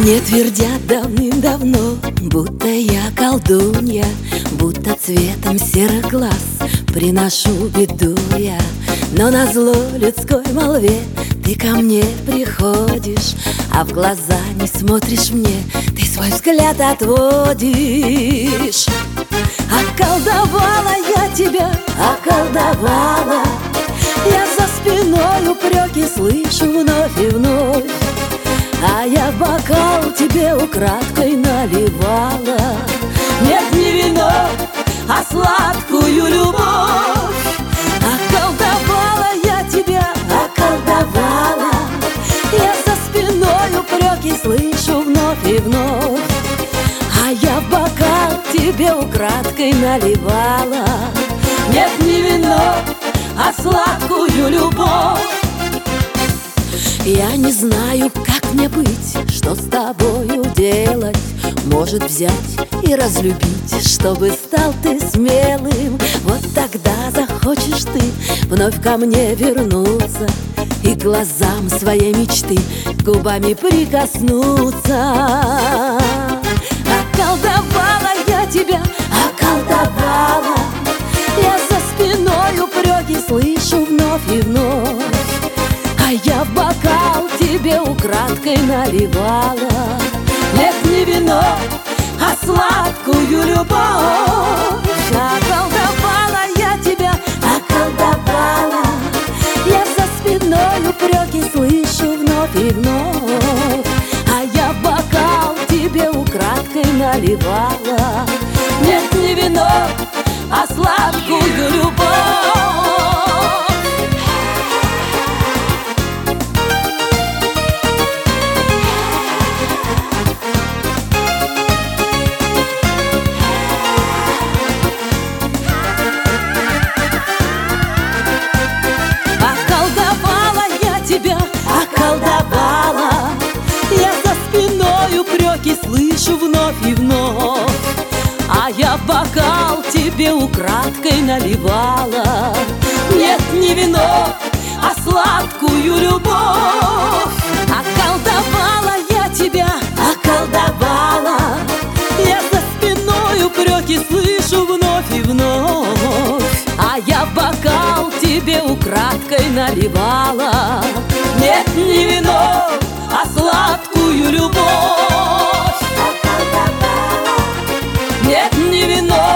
Мне твердят давным-давно, будто я колдунья, будто цветом серых глаз приношу беду я. Но назло людской молве ты ко мне приходишь, а в глаза не смотришь мне, ты свой взгляд отводишь. Околдовала я тебя, околдовала, я за спиной упреки слышу вновь и вновь. А я бокал тебе украдкой наливала. Нет, не вино, а сладкую любовь. Околдовала я тебя, околдовала, я за спиной упреки слышу вновь и вновь. А я бокал тебе украдкой наливала. Нет, не вино, а сладкую любовь. Я не знаю, как мне быть, что с тобою делать. Может, взять и разлюбить, чтобы стал ты смелым. Вот тогда захочешь ты вновь ко мне вернуться и глазам своей мечты губами прикоснуться. Околдовала я тебя, околдовала, я за спиной упреки слышу вновь и вновь. А я в бокал тебе украдкой наливала. Нет, не вино, а сладкую любовь. Околдовала я тебя, околдовала, я за спиной упреки слышу вновь и вновь. А я в бокал тебе украдкой наливала. Нет, не вино, а сладкую любовь. Околдовала, я за спиной упреки слышу вновь и вновь. А я в бокал тебе украдкой наливала. Нет, не вино, а сладкую любовь. Околдовала я тебя, околдовала, я за спиной упреки слышу вновь и вновь. А я в бокал тебе украдкой наливала. Нет, не вино, а сладкую любовь. Нет, не вино,